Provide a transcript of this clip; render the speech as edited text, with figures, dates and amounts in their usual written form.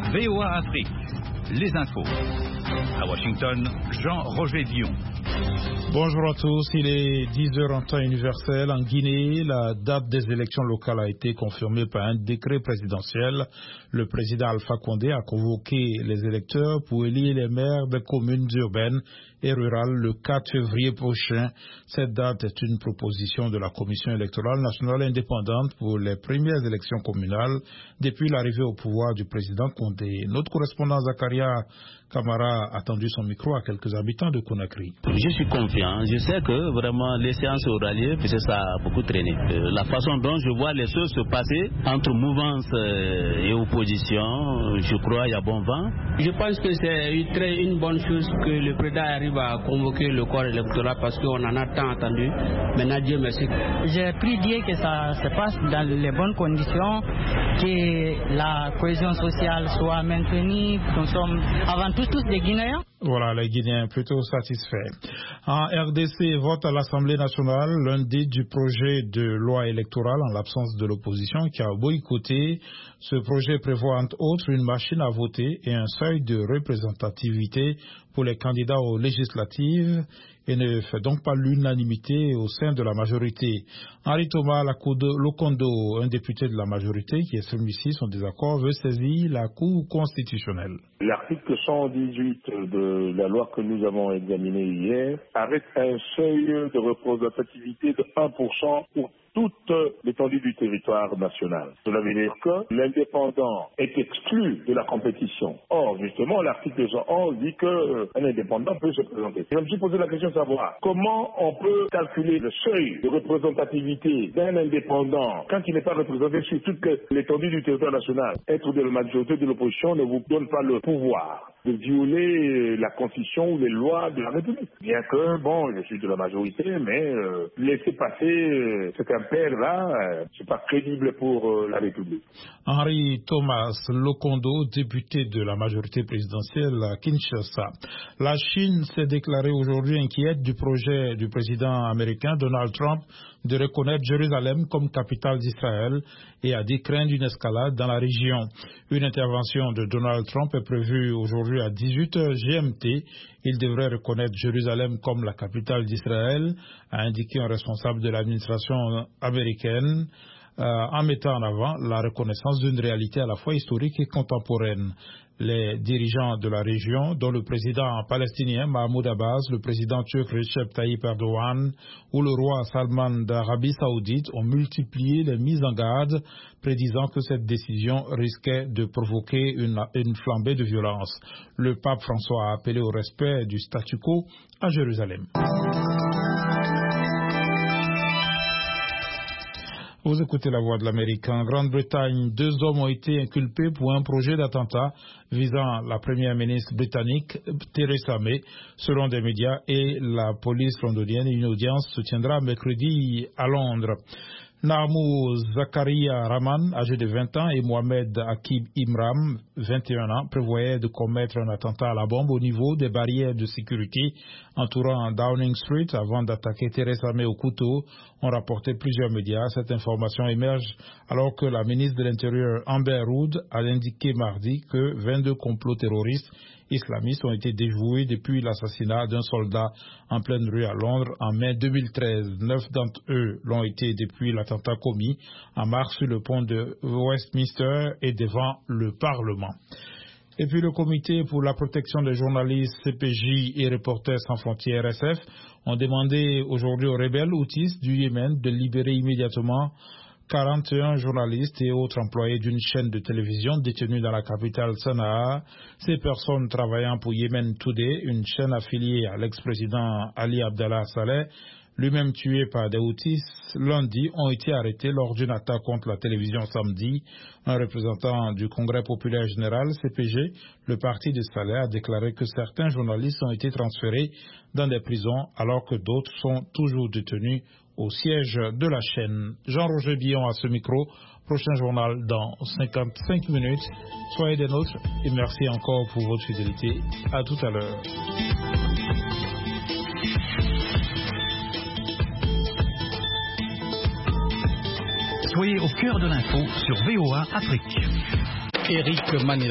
VOA Afrique, les infos. À Washington, Jean-Roger Dion. Bonjour à tous, il est 10h en temps universel. En Guinée, la date des élections locales a été confirmée par un décret présidentiel. Le président Alpha Condé a convoqué les électeurs pour élire les maires des communes urbaines et rurales le 4 février prochain. Cette date est une proposition de la Commission électorale nationale indépendante pour les premières élections communales depuis l'arrivée au pouvoir du président Condé. Notre correspondant Zakaria Kamara a tendu son micro à quelques habitants de Conakry. Je suis confiant. Je sais que vraiment les séances orales, puisque ça a beaucoup traîné. La façon dont je vois les choses se passer entre mouvance et opposition, je crois il y a bon vent. Je pense que c'est une bonne chose que le président arrive à convoquer le corps électoral parce qu'on en a tant attendu. Maintenant, Dieu merci. J'ai pris Dieu que ça se passe dans les bonnes conditions, que la cohésion sociale soit maintenue. Nous sommes avant tout tous des Guinéens. Voilà, les Guinéens plutôt satisfaits. En RDC, vote à l'Assemblée nationale lundi du projet de loi électorale en l'absence de l'opposition qui a boycotté. Ce projet prévoit entre autres une machine à voter et un seuil de représentativité pour les candidats aux législatives et ne fait donc pas l'unanimité au sein de la majorité. Henri Thomas Lokondo, un député de la majorité qui exprime ici son désaccord, veut saisir la Cour constitutionnelle. L'article 118 de la loi que nous avons examinée hier arrête un seuil de représentativité de 1% pour toute l'étendue du territoire national. Cela veut dire que l'indépendant est exclu de la compétition. Or, justement, l'article 111 dit qu'un indépendant peut se présenter. Je me suis posé la question de savoir comment on peut calculer le seuil de représentativité d'un indépendant quand il n'est pas représenté sur toute l'étendue du territoire national. Être de la majorité de l'opposition ne vous donne pas le pouvoir de violer la constitution ou les lois de la République. Bien que, bon, je suis de la majorité, mais laisser passer cet impair-là, c'est pas crédible pour la République. Henri Thomas Lokondo, député de la majorité présidentielle à Kinshasa. La Chine s'est déclarée aujourd'hui inquiète du projet du président américain Donald Trump de reconnaître Jérusalem comme capitale d'Israël et a dit craindre une escalade dans la région. Une intervention de Donald Trump est prévue aujourd'hui à 18h GMT. Il devrait reconnaître Jérusalem comme la capitale d'Israël, a indiqué un responsable de l'administration américaine, en mettant en avant la reconnaissance d'une réalité à la fois historique et contemporaine. Les dirigeants de la région, dont le président palestinien Mahmoud Abbas, le président turc Recep Tayyip Erdogan ou le roi Salman d'Arabie Saoudite, ont multiplié les mises en garde, prédisant que cette décision risquait de provoquer une flambée de violence. Le pape François a appelé au respect du statu quo à Jérusalem. Vous écoutez la voix de l'Amérique. En Grande-Bretagne, 2 hommes ont été inculpés pour un projet d'attentat visant la première ministre britannique Theresa May, selon des médias, et la police londonienne. Une audience se tiendra mercredi à Londres. Narmou Zakaria Rahman, âgé de 20 ans, et Mohamed Akib Imram, 21 ans, prévoyaient de commettre un attentat à la bombe au niveau des barrières de sécurité entourant Downing Street avant d'attaquer Theresa May au couteau, ont rapporté plusieurs médias. Cette information émerge alors que la ministre de l'Intérieur Amber Rudd a indiqué mardi que 22 complots terroristes islamistes ont été déjoués depuis l'assassinat d'un soldat en pleine rue à Londres en mai 2013. 9 d'entre eux l'ont été depuis l'attentat commis en mars sur le pont de Westminster et devant le Parlement. Et puis le comité pour la protection des journalistes CPJ et Reporters sans frontières RSF ont demandé aujourd'hui aux rebelles houthis du Yémen de libérer immédiatement 41 journalistes et autres employés d'une chaîne de télévision détenue dans la capitale Sanaa. Ces personnes travaillant pour Yemen Today, une chaîne affiliée à l'ex-président Ali Abdallah Saleh, lui-même tué par des Houthis lundi, ont été arrêtés lors d'une attaque contre la télévision samedi. Un représentant du Congrès populaire général, CPG, le parti de Saleh, a déclaré que certains journalistes ont été transférés dans des prisons alors que d'autres sont toujours détenus au siège de la chaîne. Jean-Roger Dion à ce micro. Prochain journal dans 55 minutes. Soyez des nôtres et merci encore pour votre fidélité. À tout à l'heure. Soyez au cœur de l'info sur VOA Afrique. Éric Mané.